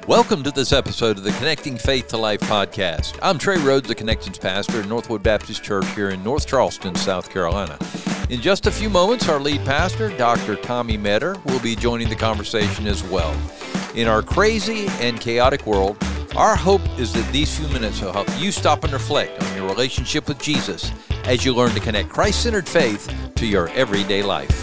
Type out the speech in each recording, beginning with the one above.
Welcome to this episode of the Connecting Faith to Life podcast. I'm Trey Rhodes, the Connections pastor at Northwood Baptist Church here in North Charleston, South Carolina. In just a few moments, our lead pastor, Dr. Tommy Metter, will be joining the conversation as well. In our crazy and chaotic world, our hope is that these few minutes will help you stop and reflect on your relationship with Jesus as you learn to connect Christ-centered faith to your everyday life.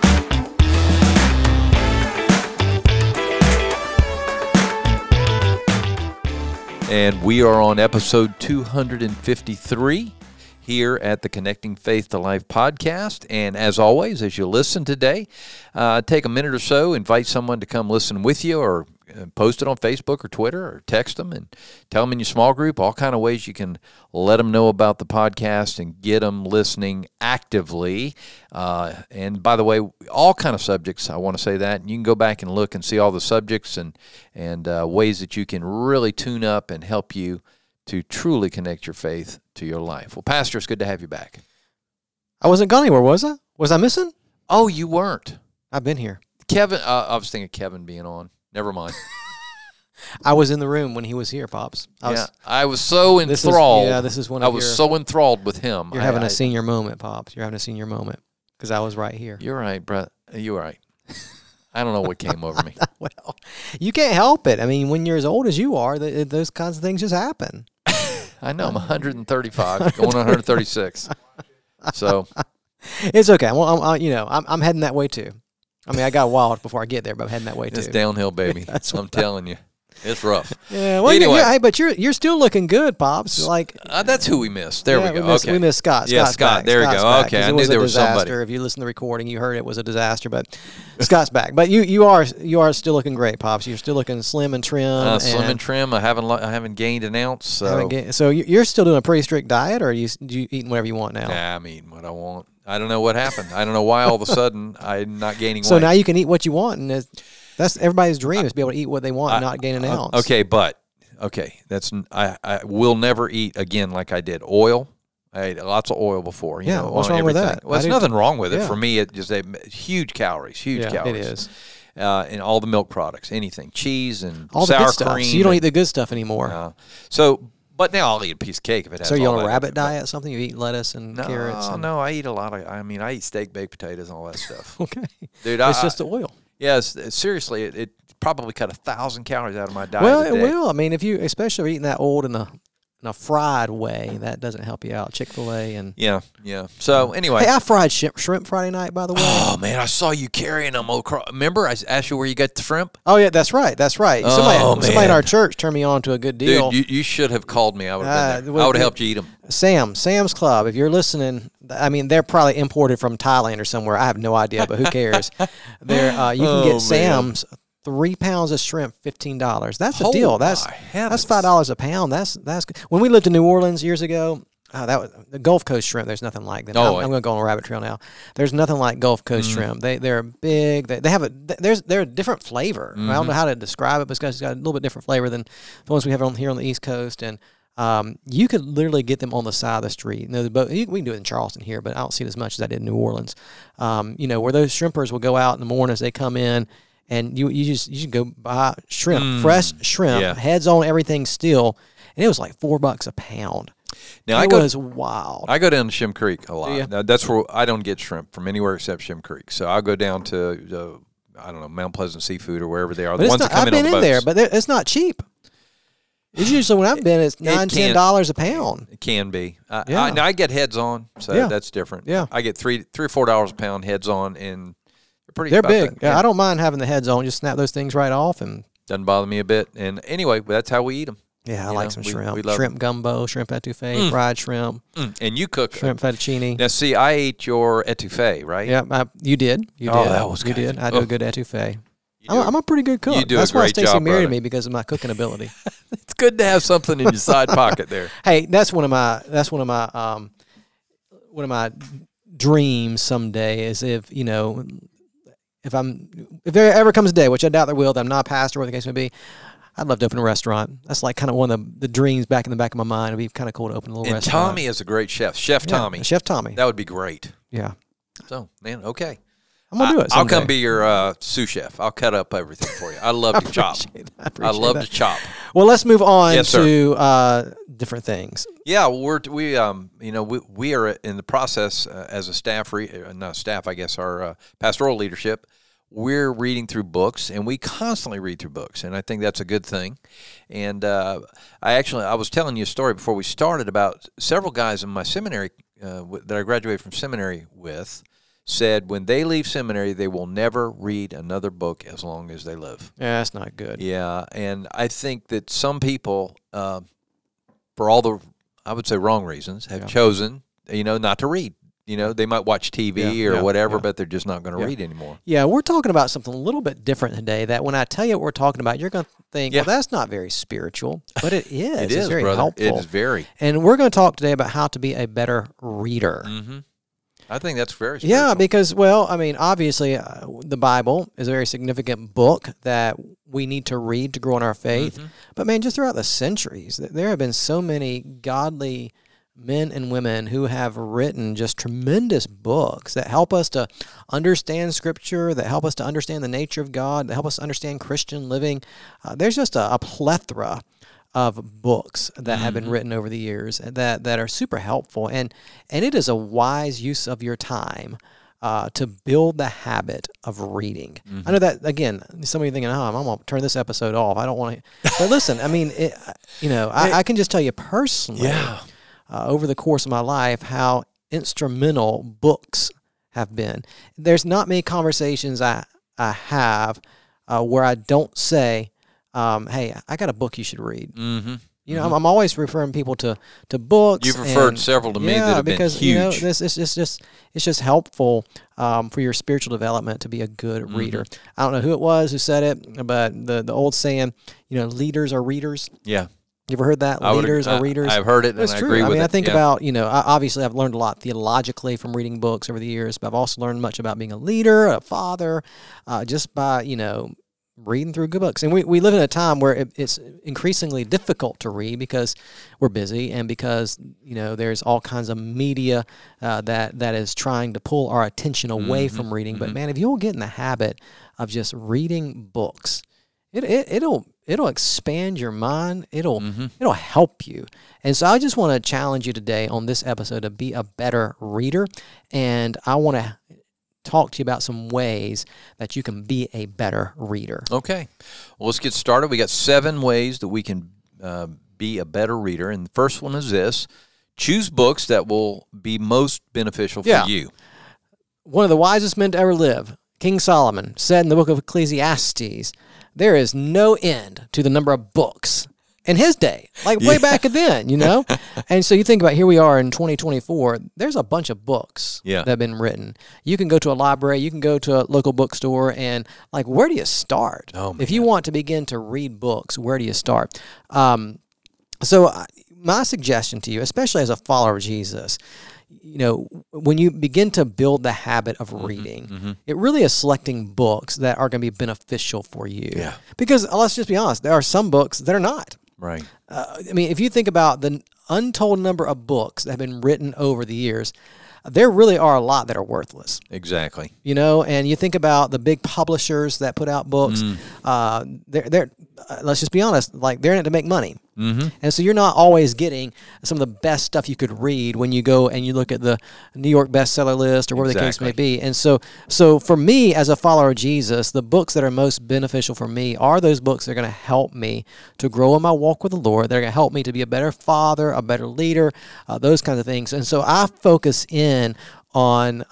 And we are on episode 253 here at the Connecting Faith to Life podcast. And as always, as you listen today, take a minute or so, invite someone to come listen with you, or post it on Facebook or Twitter, or text them and tell them in your small group, all kind of ways you can let them know about the podcast and get them listening actively. And by the way, all kind of subjects, I want to say that. And you can go back and look and see all the subjects and ways that you can really tune up and help you to truly connect your faith to your life. Well, Pastor, it's good to have you back. I wasn't gone anywhere, was I? Was I missing? Oh, you weren't. I've been here. Kevin, I was thinking Kevin being on. Never mind. I was in the room when he was here, Pops. I was so enthralled. This is one I was so enthralled with him. You're having a senior moment, Pops. You're having a senior moment because I was right here. You're right, Brett. You're right. I don't know what came over me. Well, you can't help it. I mean, when you're as old as you are, those kinds of things just happen. I know. I'm 135, going on 136. So it's okay. Well, I'm heading that way too. I mean, I got wild before I get there, but I'm heading that way too. It's downhill, baby. I'm telling you. It's rough. Yeah, well, anyway. But you're still looking good, Pops. Like that's who we missed. There we go. We missed Scott. Yeah, Scott. There we go. Okay, I knew there was somebody. If you listen to the recording, you heard it was a disaster. But Scott's back. But you are still looking great, Pops. You're still looking slim and trim. Slim and trim. I haven't gained an ounce. So you're still doing a pretty strict diet, or are you eating whatever you want now? Nah, I'm eating what I want. I don't know what happened. I don't know why all of a sudden I'm not gaining weight. So now you can eat what you want, and that's everybody's dream is to be able to eat what they want and not gain an ounce. I will never eat again like I did. Oil. I ate lots of oil before. What's wrong with that? Well, there's nothing wrong with it. For me, it just huge calories. It is. And all the milk products, anything, cheese and all sour the good stuff. cream. So you don't eat the good stuff anymore. But now I'll eat a piece of cake if it has. So you're on a rabbit diet, something? You eat lettuce and carrots? No, I eat a lot of. I eat steak, baked potatoes, and all that stuff. Okay, dude, it's just the oil. Yes, seriously, it probably cut 1,000 calories out of my diet. Well, it will. I mean, if you, especially eating that old in a fried way, that doesn't help you out. Chick-fil-A and yeah. So anyway, hey, I fried shrimp Friday night. By the way, oh man, I saw you carrying them across. Remember, I asked you where you got the shrimp. Oh yeah, that's right. Somebody in our church turned me on to a good deal. Dude, you should have called me. I would have been there. I would have helped you eat them. Sam's Club. If you're listening, I mean, they're probably imported from Thailand or somewhere. I have no idea, but who cares? You can get Sam's. 3 pounds of shrimp, $15. That's a deal. That's $5 a pound. That's good. When we lived in New Orleans years ago, that was the Gulf Coast shrimp. There's nothing like them. I'm going to go on a rabbit trail now. There's nothing like Gulf Coast shrimp. They're big. They have they're a different flavor. I don't know how to describe it, but it's got a little bit different flavor than the ones we have here on the East Coast. And you could literally get them on the side of the street. We can do it in Charleston here, but I don't see it as much as I did in New Orleans. Where those shrimpers will go out in the morning as they come in. And you should go buy shrimp, fresh shrimp, heads on, everything still, and it was like $4 a pound. Now it was wild. I go down to Shem Creek a lot. Yeah. Now, that's where I don't get shrimp from anywhere except Shem Creek. So I'll go down to I don't know, Mount Pleasant Seafood or wherever they are. The ones that come in on the boats. I've been in there, but it's not cheap. It's usually when I've been, it's $9-10 a pound. It can be. I get heads on, so that's different. Yeah, I get $3 or $4 a pound heads on and. They're big. Yeah, I don't mind having the heads on. Just snap those things right off, and doesn't bother me a bit. And anyway, that's how we eat them. Yeah, I like some shrimp. Shrimp gumbo, shrimp etouffee, fried shrimp. And you cook shrimp fettuccine. Now, see, I ate your etouffee, right? Yeah, you did. You did. That was good. You did. I do a good etouffee. I'm a pretty good cook. You do That's a great why Stacy job, married me, because of my cooking ability. It's good to have something in your side pocket there. Hey, that's one of my dreams someday. Is if there ever comes a day, which I doubt there will, that I'm not a pastor, whatever the case may be, I'd love to open a restaurant. That's like kind of one of the dreams back in the back of my mind. It'd be kind of cool to open a little restaurant. Tommy is a great chef. Chef Tommy. Chef Tommy. That would be great. Yeah. So, man, okay. I'm going to do it someday. I'll come be your sous chef. I'll cut up everything for you. I love to chop. I love to chop. Well, let's move on to different things. Yeah, we are in the process as a staff, not staff, I guess, our pastoral leadership. We're reading through books, and we constantly read through books, and I think that's a good thing. And I was telling you a story before we started about several guys in my seminary that I graduated from seminary with said when they leave seminary, they will never read another book as long as they live. Yeah, that's not good. Yeah, and I think that some people, for all the, I would say, wrong reasons, have chosen, not to read. They might watch TV or whatever, but they're just not going to read anymore. Yeah, we're talking about something a little bit different today that when I tell you what we're talking about, you're going to think, well, that's not very spiritual, but it is. It is, it's very brother. helpful. It is very. And we're going to talk today about how to be a better reader. Mm-hmm. I think that's very spiritual. Yeah, because, obviously, the Bible is a very significant book that we need to read to grow in our faith. Mm-hmm. But, man, just throughout the centuries, there have been so many godly men and women who have written just tremendous books that help us to understand Scripture, that help us to understand the nature of God, that help us understand Christian living. There's just a plethora of books that have been written over the years that are super helpful, and it is a wise use of your time to build the habit of reading. I know that, again, some of you thinking, I'm going to turn this episode off. I don't want to. But listen, I can just tell you personally, over the course of my life, how instrumental books have been. There's not many conversations I have where I don't say, hey, I got a book you should read. Mm-hmm. I'm always referring people to books. You've referred several to me that have because, been huge. It's just helpful for your spiritual development to be a good reader. I don't know who it was who said it, but the old saying, leaders are readers. Yeah. You ever heard that? Leaders are readers. I've heard it, and I agree with it. I think about, obviously I've learned a lot theologically from reading books over the years, but I've also learned much about being a leader, a father, just by, reading through good books. And we live in a time where it's increasingly difficult to read because we're busy and because, there's all kinds of media that is trying to pull our attention away from reading. But, man, if you'll get in the habit of just reading books, it'll expand your mind. It'll help you. And so I just want to challenge you today on this episode to be a better reader. And I want to talk to you about some ways that you can be a better reader. Okay. Well, let's get started. We got 7 ways that we can be a better reader. And the first one is this: choose books that will be most beneficial for you. One of the wisest men to ever live, King Solomon, said in the book of Ecclesiastes, there is no end to the number of books in his day, like way back then, And so you think about, here we are in 2024, there's a bunch of books that have been written. You can go to a library, you can go to a local bookstore, and where do you start? If you want to begin to read books, where do you start? So my suggestion to you, especially as a follower of Jesus, when you begin to build the habit of reading, it really is selecting books that are going to be beneficial for you. Yeah. Because let's just be honest, there are some books that are not. Right. If you think about the untold number of books that have been written over the years, there really are a lot that are worthless. Exactly. And you think about the big publishers that put out books, they're let's just be honest, they're in it to make money. Mm-hmm. And so you're not always getting some of the best stuff you could read when you go and you look at the New York bestseller list or whatever the case may be. And so for me as a follower of Jesus, the books that are most beneficial for me are those books that are going to help me to grow in my walk with the Lord. They're going to help me to be a better father, a better leader, those kinds of things. And so I focus in on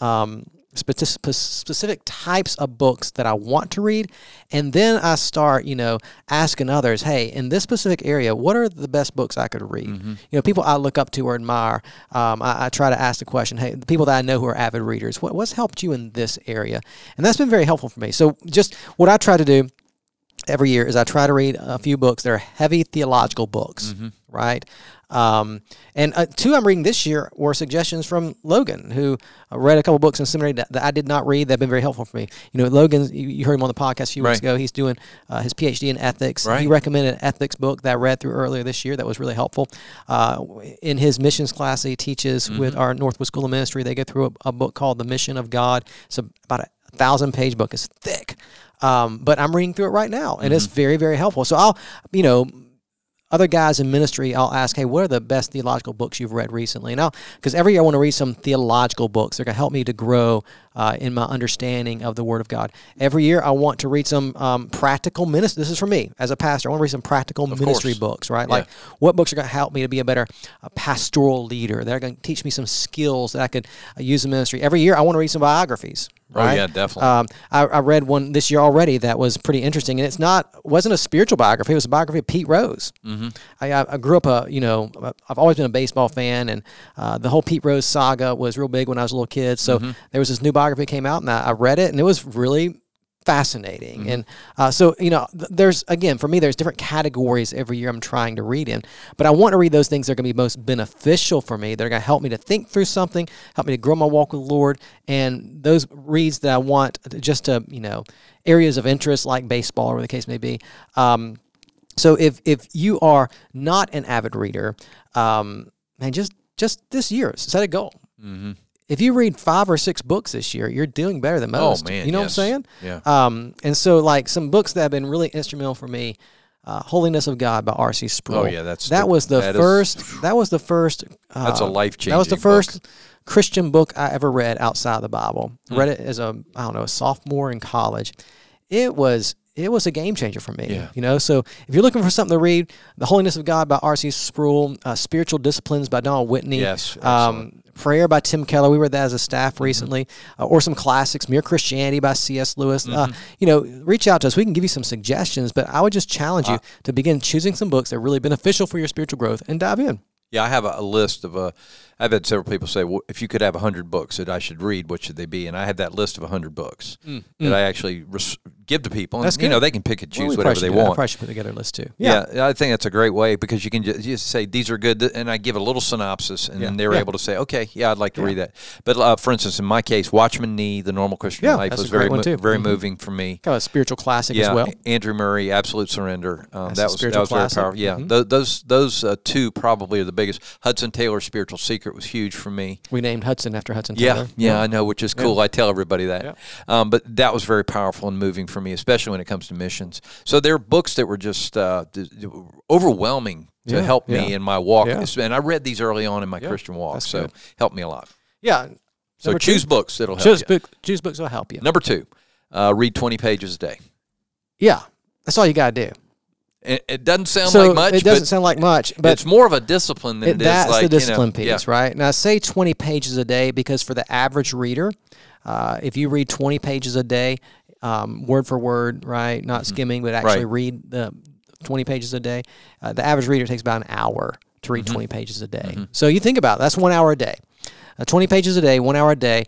specific types of books that I want to read, and then I start, asking others, hey, in this specific area, what are the best books I could read? Mm-hmm. People I look up to or admire, I try to ask the question, hey, the people that I know who are avid readers, what's helped you in this area? And that's been very helpful for me. So just what I try to do every year is I try to read a few books that are heavy theological books, right? And 2 I'm reading this year were suggestions from Logan, who read a couple books in seminary that I did not read that have been very helpful for me. Logan, you heard him on the podcast a few weeks ago. He's doing his PhD in ethics. Right. He recommended an ethics book that I read through earlier this year that was really helpful. In his missions class he teaches with our Northwest School of Ministry, they go through a book called The Mission of God. It's about a 1,000-page book. It's thick. But I'm reading through it right now, and it's very, very helpful. So I'll, other guys in ministry, I'll ask, hey, what are the best theological books you've read recently? And because every year I want to read some theological books. They're going to help me to grow in my understanding of the Word of God. Every year I want to read some practical ministry. This is for me as a pastor. I want to read some practical ministry books, right? Yeah. Like what books are going to help me to be a better pastoral leader? They're going to teach me some skills that I could use in ministry. Every year I want to read some biographies. Right? Oh, yeah, definitely. I read one this year already that was pretty interesting, and wasn't a spiritual biography. It was a biography of Pete Rose. Mm-hmm. I grew up I've always been a baseball fan, and the whole Pete Rose saga was real big when I was a little kid. So there was this new biography that came out, and I read it, and it was really fascinating. And so there's, again, for me, there's different categories every year I'm trying to read in, but I want to read those things that are going to be most beneficial for me. They're going to help me to think through something, help me to grow my walk with the Lord, and those reads that I want just to, areas of interest like baseball or whatever the case may be. So if you are not an avid reader, man, just this year, set a goal. Mm-hmm. If you read 5 or 6 books this year, you're doing better than most. Oh, man, you know what I'm saying? Yeah. And so, like, some books that have been really instrumental for me, Holiness of God by R.C. Sproul. Oh, yeah, that was the first. That's a life-changing That was the first Christian book I ever read outside the Bible. Read it as a sophomore in college. It was a game changer for me. Yeah. So if you're looking for something to read, The Holiness of God by R.C. Sproul, Spiritual Disciplines by Donald Whitney. Yes. Prayer by Tim Keller. We read that as a staff recently. Or some classics, Mere Christianity by C.S. Lewis. Reach out to us. We can give you some suggestions, but I would just challenge you to begin choosing some books that are really beneficial for your spiritual growth and dive in. Yeah, I have a list of I've had several people say, well, if you could have 100 books that I should read, what should they be? And I had that list of 100 books that I actually give to people. And, that's good. They can pick and choose whatever they want. I probably should put together a list too. Yeah, I think that's a great way because you can just say, these are good, and I give a little synopsis, and then they're able to say, okay, I'd like to read that. But, for instance, in my case, Watchman Nee, The Normal Christian Life was very moving for me. Kind of a spiritual classic as well. Andrew Murray, Absolute Surrender. That was very powerful. Yeah, those two probably are the biggest. Hudson Taylor's Spiritual Secret was huge for me. We named Hudson after Hudson Taylor. Yeah, I know, which is cool. I tell everybody that. Yeah. But that was very powerful and moving for me, especially when it comes to missions. So there are books that were just overwhelming to help me in my walk. Yeah. And I read these early on in my Christian walk, so helped me a lot. Yeah. So choose books that'll help you. Choose books that'll help you. Number 2, read 20 pages a day. Yeah, that's all you got to do. It doesn't sound like much. It doesn't sound like much, but it's more of a discipline than it is that's like, the discipline piece, right? Now, I say 20 pages a day because for the average reader, if you read 20 pages a day, word for word, right, not skimming, but actually read the 20 pages a day, the average reader takes about an hour to read 20 pages a day. So you think about it, that's 1 hour a day. 20 pages a day, 1 hour a day.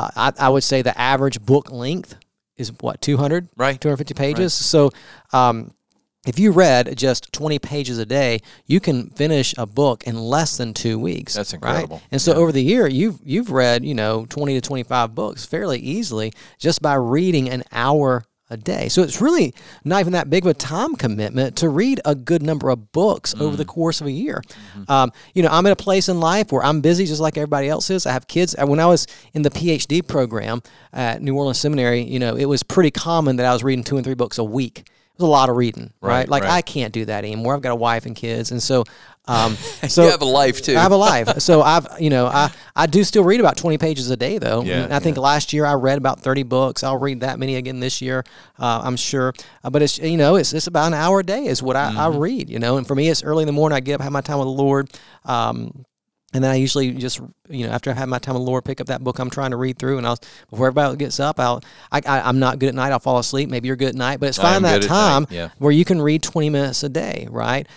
I would say the average book length is what, 200? Right. 250 pages? Right. So if you read just 20 pages a day, you can finish a book in less than 2 weeks. That's incredible. Right? And so over the year, you've read 20 to 25 books fairly easily just by reading an hour a day. So it's really not even that big of a time commitment to read a good number of books over the course of a year. I'm at a place in life where I'm busy just like everybody else is. I have kids. When I was in the PhD program at New Orleans Seminary, it was pretty common that I was reading 2 and 3 books a week. It was a lot of reading, right? I can't do that anymore. I've got a wife and kids, and so you have a life too. I have a life, so I do still read about 20 pages a day though. Yeah, I think last year I read about 30 books. I'll read that many again this year, I'm sure. But it's it's about an hour a day is what I read. And for me it's early in the morning. I get up, have my time with the Lord. And then I usually just, after I've had my time with the Lord, pick up that book I'm trying to read through, and before everybody gets up, I'm not good at night. I'll fall asleep. Maybe you're good at night, but it's finding that time where you can read 20 minutes a day, right?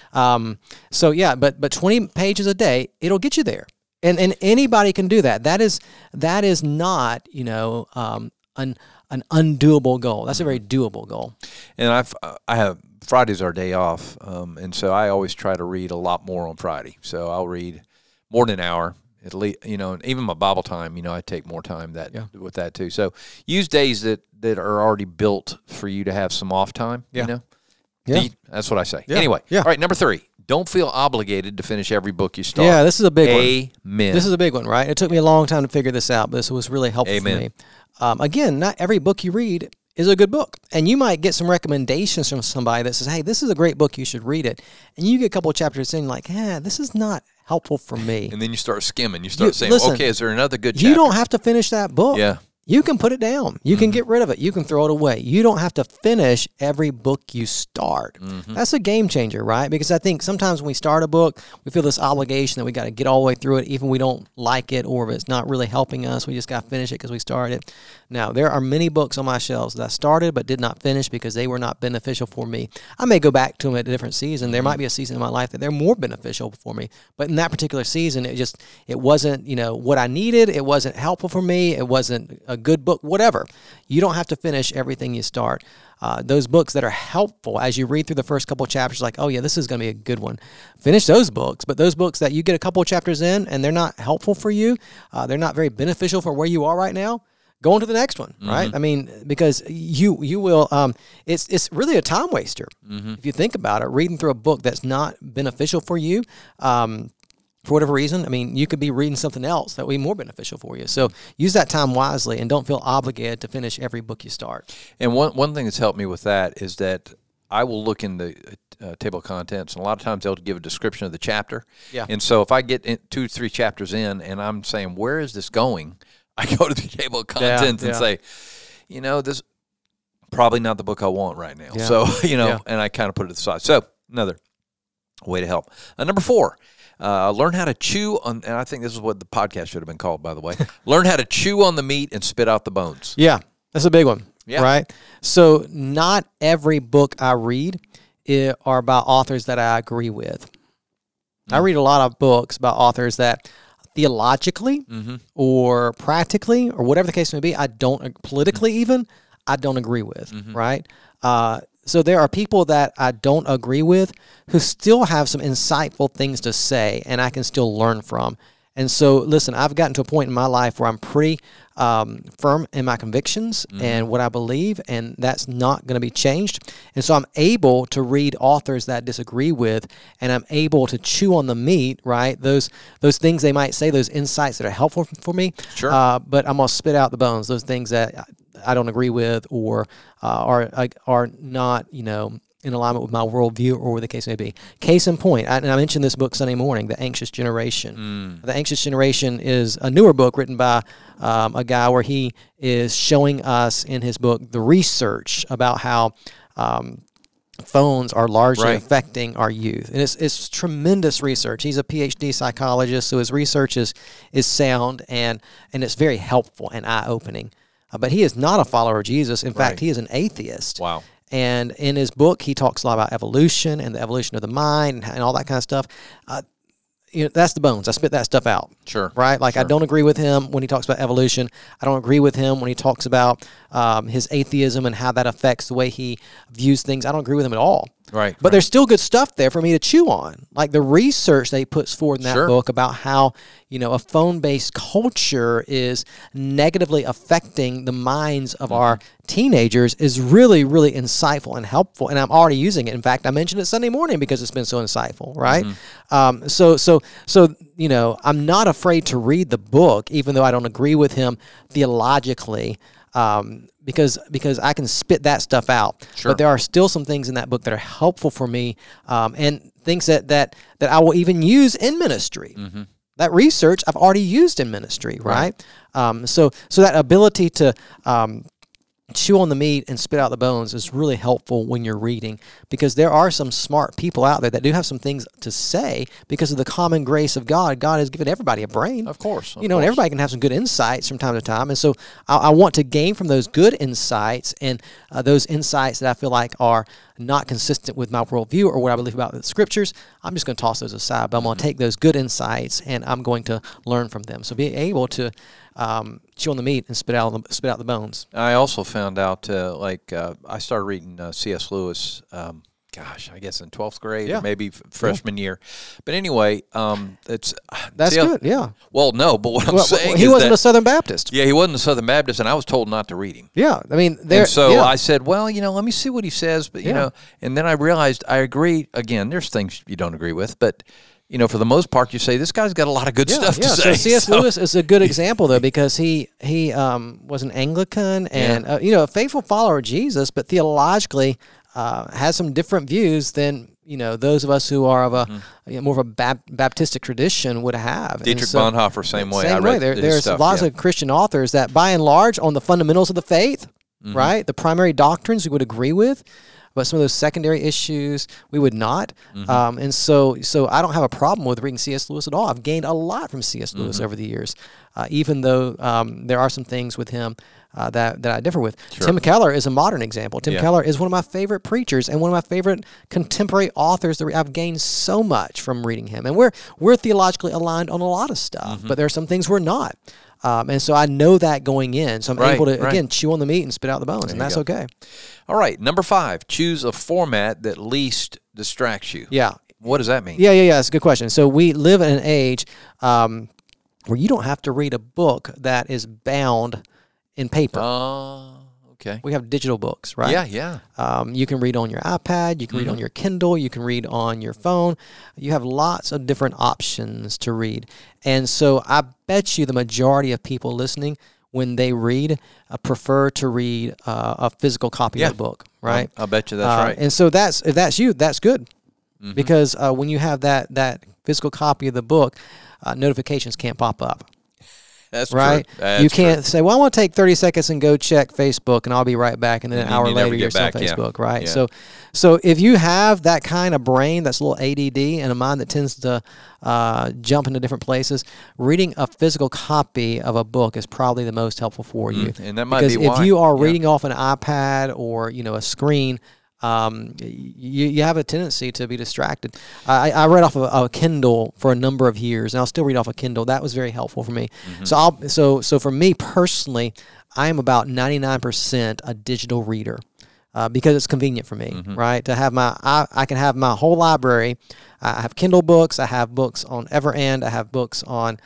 But 20 pages a day, it'll get you there, and anybody can do that. That is not an undoable goal. That's a very doable goal. And I have Friday's our day off, and so I always try to read a lot more on Friday. So I'll read more than an hour at least, and even my Bible time, I take more time with that too. So use days that are already built for you to have some off time, That's what I say. Yeah. Anyway, all right, number 3, don't feel obligated to finish every book you start. Yeah, this is a big one. Amen. This is a big one, right? It took me a long time to figure this out, but this was really helpful for me. again, not every book you read is a good book. And you might get some recommendations from somebody that says, hey, this is a great book, you should read it. And you get a couple of chapters in, like, this is not helpful for me. And then you start skimming. You start saying, listen, okay, is there another good chapter? You don't have to finish that book. Yeah. You can put it down. You can get rid of it. You can throw it away. You don't have to finish every book you start. That's a game changer, right? Because I think sometimes when we start a book, we feel this obligation that we got to get all the way through it, even if we don't like it or if it's not really helping us. We just got to finish it because we started. Now, there are many books on my shelves that I started but did not finish because they were not beneficial for me. I may go back to them at a different season. There might be a season in my life that they're more beneficial for me. But in that particular season, it wasn't, what I needed. It wasn't helpful for me. It wasn't a good book, whatever. You don't have to finish everything you start. Those books that are helpful as you read through the first couple of chapters, like, oh yeah, this is going to be a good one. Finish those books. But those books that you get a couple of chapters in and they're not helpful for you, they're not very beneficial for where you are right now, go on to the next one, right? I mean, because you will, it's really a time waster. If you think about it, reading through a book that's not beneficial for you, for whatever reason, I mean, you could be reading something else that would be more beneficial for you. So use that time wisely and don't feel obligated to finish every book you start. And one thing that's helped me with that is that I will look in the table of contents, and a lot of times they'll give a description of the chapter. Yeah. And so if I get 2-3 chapters in and I'm saying, where is this going? I go to the table of contents and say, this probably not the book I want right now. Yeah. So, and I kind of put it aside. So another way to help. Number 4. Learn how to chew on, and I think this is what the podcast should have been called, by the way. Learn how to chew on the meat and spit out the bones. Yeah, that's a big one, right? So not every book I read are about authors that I agree with. I read a lot of books about authors that theologically or practically or whatever the case may be, politically even, I don't agree with, right? So there are people that I don't agree with who still have some insightful things to say and I can still learn from. And so, listen, I've gotten to a point in my life where I'm pretty firm in my convictions and what I believe, and that's not going to be changed. And so I'm able to read authors that I disagree with, and I'm able to chew on the meat, right? Those things they might say, those insights that are helpful for me. Sure. But I'm going to spit out the bones, those things that I don't agree with or are not, in alignment with my worldview or whatever the case may be. Case in point, and I mentioned this book Sunday morning, The Anxious Generation. The Anxious Generation is a newer book written by a guy where he is showing us in his book the research about how phones are largely affecting our youth. And it's tremendous research. He's a PhD psychologist, so his research is sound and it's very helpful and eye-opening. But he is not a follower of Jesus. In fact, he is an atheist. Wow. And in his book, he talks a lot about evolution and the evolution of the mind and all that kind of stuff. That's the bones. I spit that stuff out. Sure. Right? Like, sure. I don't agree with him when he talks about evolution. I don't agree with him when he talks about his atheism and how that affects the way he views things. I don't agree with him at all. Right. But there's still good stuff there for me to chew on. Like the research that he puts forward in that book about how, a phone-based culture is negatively affecting the minds of our teenagers is really, really insightful and helpful. And I'm already using it. In fact, I mentioned it Sunday morning because it's been so insightful, right? So I'm not afraid to read the book, even though I don't agree with him theologically. Because I can spit that stuff out. Sure. But there are still some things in that book that are helpful for me, and things that I will even use in ministry. That research I've already used in ministry, right? So that ability to chew on the meat and spit out the bones is really helpful when you're reading, because there are some smart people out there that do have some things to say because of the common grace of God. God has given everybody a brain. Of course. And everybody can have some good insights from time to time. And so I want to gain from those good insights and those insights that I feel like are not consistent with my worldview or what I believe about the scriptures. I'm just going to toss those aside, but I'm going to take those good insights and I'm going to learn from them. So be able to chew on the meat and spit out the bones. I also found out, I started reading C.S. Lewis, I guess in 12th grade or maybe freshman year. But anyway, that's good, yeah. Well, no, but what I'm saying is he wasn't a Southern Baptist. Yeah, he wasn't a Southern Baptist, and I was told not to read him. Yeah, I mean, I said, well, let me see what he says, but and then I realized I agree. Again, there's things you don't agree with, but for the most part, you say this guy's got a lot of good stuff to say. So C.S. Lewis is a good example, though, because he was an Anglican and a faithful follower of Jesus, but theologically has some different views than those of us who are of a more of a Baptistic tradition would have. Dietrich Bonhoeffer, same way. Same way. There's lots of Christian authors that, by and large, on the fundamentals of the faith, right, the primary doctrines we would agree with. But some of those secondary issues we would not, and so I don't have a problem with reading C.S. Lewis at all. I've gained a lot from C.S. Lewis over the years, even though there are some things with him that I differ with. Sure. Tim Keller is a modern example. Tim Keller is one of my favorite preachers and one of my favorite contemporary authors that I've gained so much from reading him. And we're theologically aligned on a lot of stuff, but there are some things we're not. And so I know that going in. So I'm able to, again, chew on the meat and spit out the bones, and that's okay. All right. Number 5, choose a format that least distracts you. Yeah. What does that mean? Yeah. That's a good question. So we live in an age where you don't have to read a book that is bound in paper. Okay. We have digital books, right? Yeah. You can read on your iPad. You can read on your Kindle. You can read on your phone. You have lots of different options to read. And so I bet you the majority of people listening, when they read, prefer to read a physical copy of the book, right? I'll bet you that's right. And so if that's you, that's good. Because when you have that physical copy of the book, notifications can't pop up. That's right. True. That's you can't say, "Well, I want to take 30 seconds and go check Facebook, and I'll be right back." And then an hour later, you're still on Facebook, right? Yeah. So if you have that kind of brain, that's a little ADD, and a mind that tends to jump into different places, reading a physical copy of a book is probably the most helpful for you. And that might be why. Because if you are reading off an iPad or a screen, you have a tendency to be distracted. I read off of a Kindle for a number of years, and I'll still read off a Kindle. That was very helpful for me. So for me personally, I am about 99% a digital reader because it's convenient for me, right? To have I can have my whole library. I have Kindle books. I have books on Everend. I have books on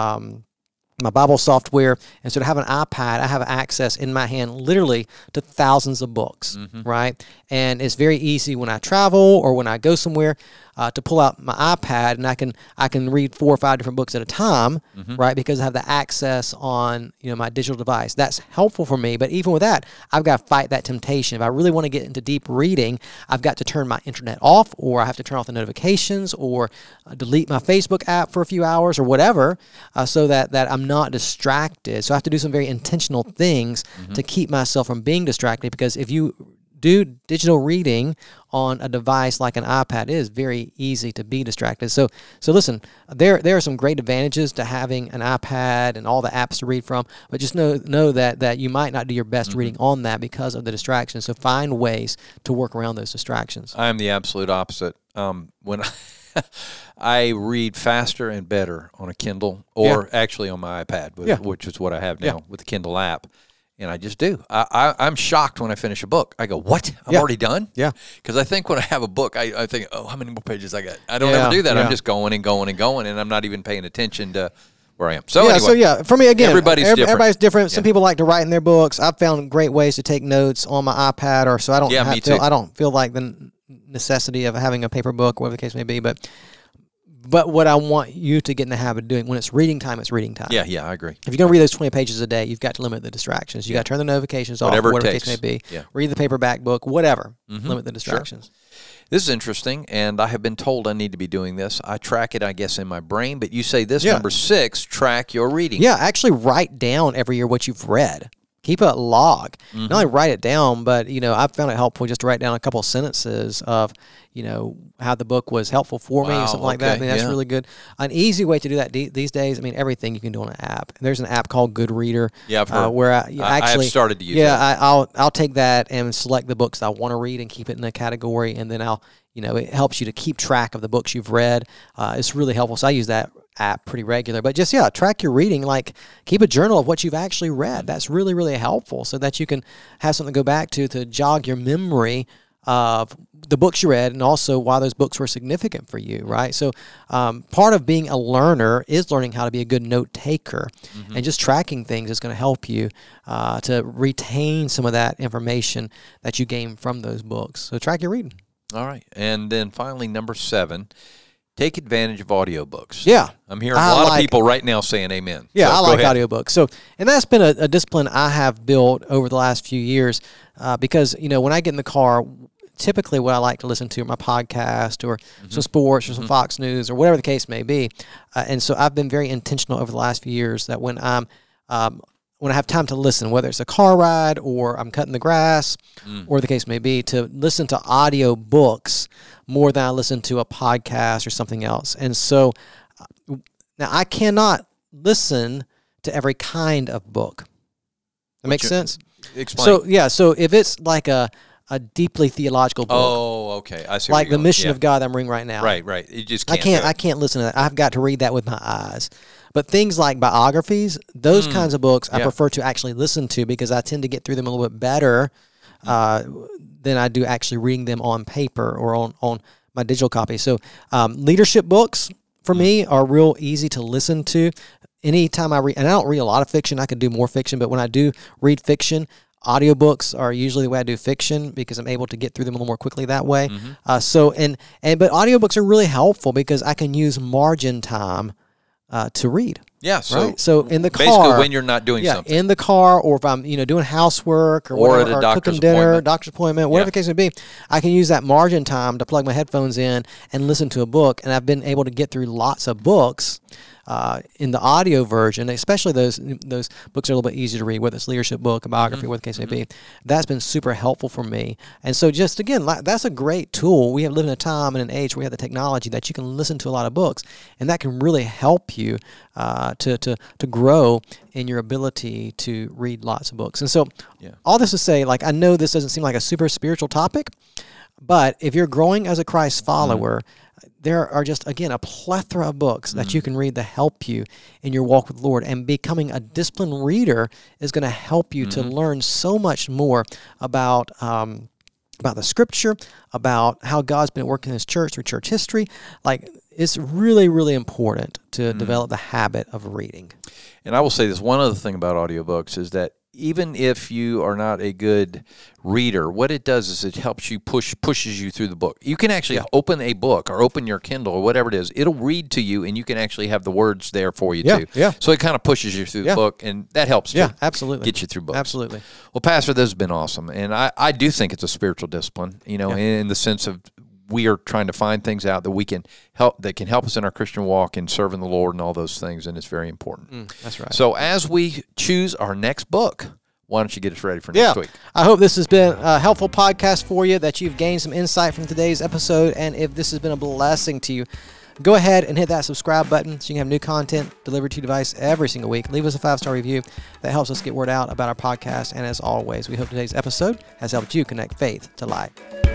my Bible software, and so to have an iPad, I have access in my hand literally to thousands of books, right? And it's very easy when I travel or when I go somewhere to pull out my iPad, and I can read 4 or 5 different books at a time, right? Because I have the access on my digital device. That's helpful for me. But even with that, I've got to fight that temptation. If I really want to get into deep reading, I've got to turn my internet off, or I have to turn off the notifications, or delete my Facebook app for a few hours, or whatever, so that I'm not distracted. So I have to do some very intentional things to keep myself from being distracted. Because if you do digital reading on a device like an iPad, it is very easy to be distracted. So listen, there are some great advantages to having an iPad and all the apps to read from, but just know that you might not do your best reading on that because of the distractions. So find ways to work around those distractions. I am the absolute opposite. When I read faster and better on a Kindle, or actually on my iPad, which is what I have now with the Kindle app. And I just do. I'm shocked when I finish a book. I go, what? I'm already done? Yeah. Because I think when I have a book, I think, oh, how many more pages I got? I don't ever do that. I'm just going and going and going, and I'm not even paying attention to where I am. So anyway, for me, again, everybody's different. Some people like to write in their books. I've found great ways to take notes on my iPad, or so I don't I don't feel like the necessity of having a paper book, whatever the case may be. But what I want you to get in the habit of doing, when it's reading time, it's reading time. Yeah, I agree. If you're going to read those 20 pages a day, you've got to limit the distractions. You got to turn the notifications off, whatever the case may be. Yeah. Read the paperback book, whatever. Limit the distractions. Sure. This is interesting, and I have been told I need to be doing this. I track it, I guess, in my brain, but you say this, number 6, track your reading. Yeah, actually write down every year what you've read. Keep a log. Not only write it down, but I've found it helpful just to write down a couple of sentences of how the book was helpful for me, or something like that. I mean, that's really good. An easy way to do that these days. I mean, everything you can do on an app. There's an app called Goodreader. Yeah, I've heard. Where I have started to use. that. I'll take that and select the books I want to read and keep it in a category, and then it helps you to keep track of the books you've read. It's really helpful. So I use that app pretty regular, but just track your reading. Like, keep a journal of what you've actually read. That's really, really helpful, so that you can have something to go back to jog your memory of the books you read, and also why those books were significant for you, right? So part of being a learner is learning how to be a good note taker, and just tracking things is going to help you to retain some of that information that you gain from those books. So track your reading. All right. And then finally, number 7, take advantage of audiobooks. Yeah. I'm hearing a lot of people right now saying amen. Yeah, so, I like audiobooks. So, and that's been a discipline I have built over the last few years because, when I get in the car, typically what I like to listen to are my podcast or some sports or some Fox News or whatever the case may be. And so I've been very intentional over the last few years that when I have time to listen, whether it's a car ride or I'm cutting the grass or the case may be, to listen to audio books more than I listen to a podcast or something else. And so now I cannot listen to every kind of book. That makes sense? Explain. So if it's like a deeply theological book. Oh, okay. I see. Like the Mission of God I'm reading right now. Right. You just can't. I can't listen to that. I've got to read that with my eyes. But things like biographies, those kinds of books, I prefer to actually listen to because I tend to get through them a little bit better than I do actually reading them on paper or on my digital copy. So leadership books for me are real easy to listen to. Anytime I read, and I don't read a lot of fiction, I could do more fiction, but when I do read fiction, audiobooks are usually the way I do fiction because I'm able to get through them a little more quickly that way. But audiobooks are really helpful because I can use margin time to read. Yeah. So in the car, basically when you're not doing something in the car, or if I'm doing housework or whatever, at a cooking dinner, doctor's appointment, whatever the case may be, I can use that margin time to plug my headphones in and listen to a book. And I've been able to get through lots of books in the audio version, especially those books are a little bit easier to read, whether it's leadership book, a biography, whatever the case may be. That's been super helpful for me. And so just, again, that's a great tool. We have lived in a time and an age where we have the technology that you can listen to a lot of books, and that can really help you to grow in your ability to read lots of books. And so all this to say, I know this doesn't seem like a super spiritual topic, but if you're growing as a Christ follower, there are just, again, a plethora of books that you can read to help you in your walk with the Lord. And becoming a disciplined reader is going to help you to learn so much more about the Scripture, about how God's been working in His church through church history. It's really, really important to develop the habit of reading. And I will say this, one other thing about audiobooks is that even if you are not a good reader, what it does is it helps you pushes you through the book. You can actually open a book or open your Kindle or whatever it is. It'll read to you, and you can actually have the words there for you too. Yeah. So it kind of pushes you through the book, and that helps to absolutely get you through books. Absolutely. Well, Pastor, this has been awesome, and I do think it's a spiritual discipline, in the sense of we are trying to find things out that we can help, that can help us in our Christian walk and serving the Lord and all those things, and it's very important. That's right. So as we choose our next book, why don't you get us ready for next week? I hope this has been a helpful podcast for you, that you've gained some insight from today's episode, and if this has been a blessing to you, go ahead and hit that subscribe button so you can have new content delivered to your device every single week. Leave us a 5-star review. That helps us get word out about our podcast, and as always, we hope today's episode has helped you connect faith to life.